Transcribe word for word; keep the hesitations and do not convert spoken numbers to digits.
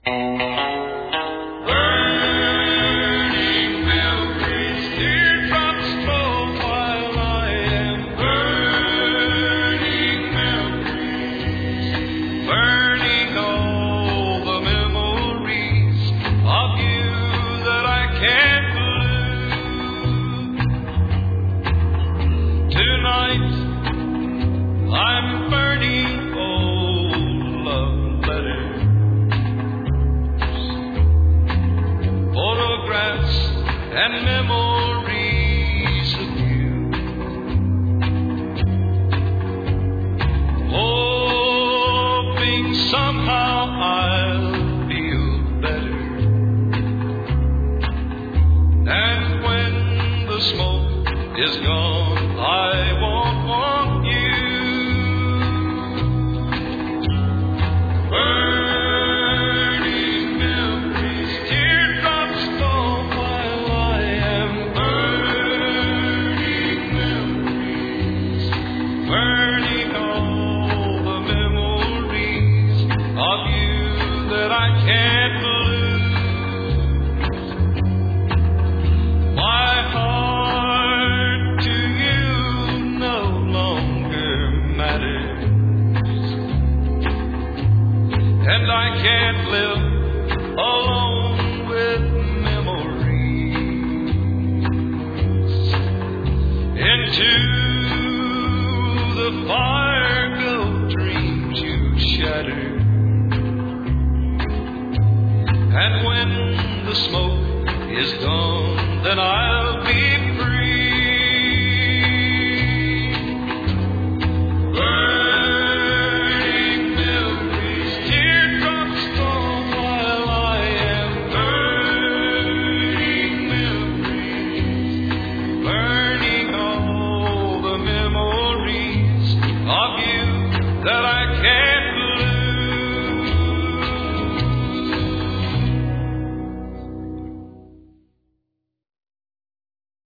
Burning memories, teardrops fall while I am burning memories, burning all the memories of you that I can't lose. Tonight I'm burning old love letters, photographs and memories of you, hoping somehow I'll feel better. And when the smoke is gone, I won't want you. Burning memories, teardrops fall while I am burning memories, burning all the memories of you that I can't lose. My heart to you no longer matters, and I can't live alone with memories. Into the fire go dreams you shattered, and when the smoke is gone, then I'll be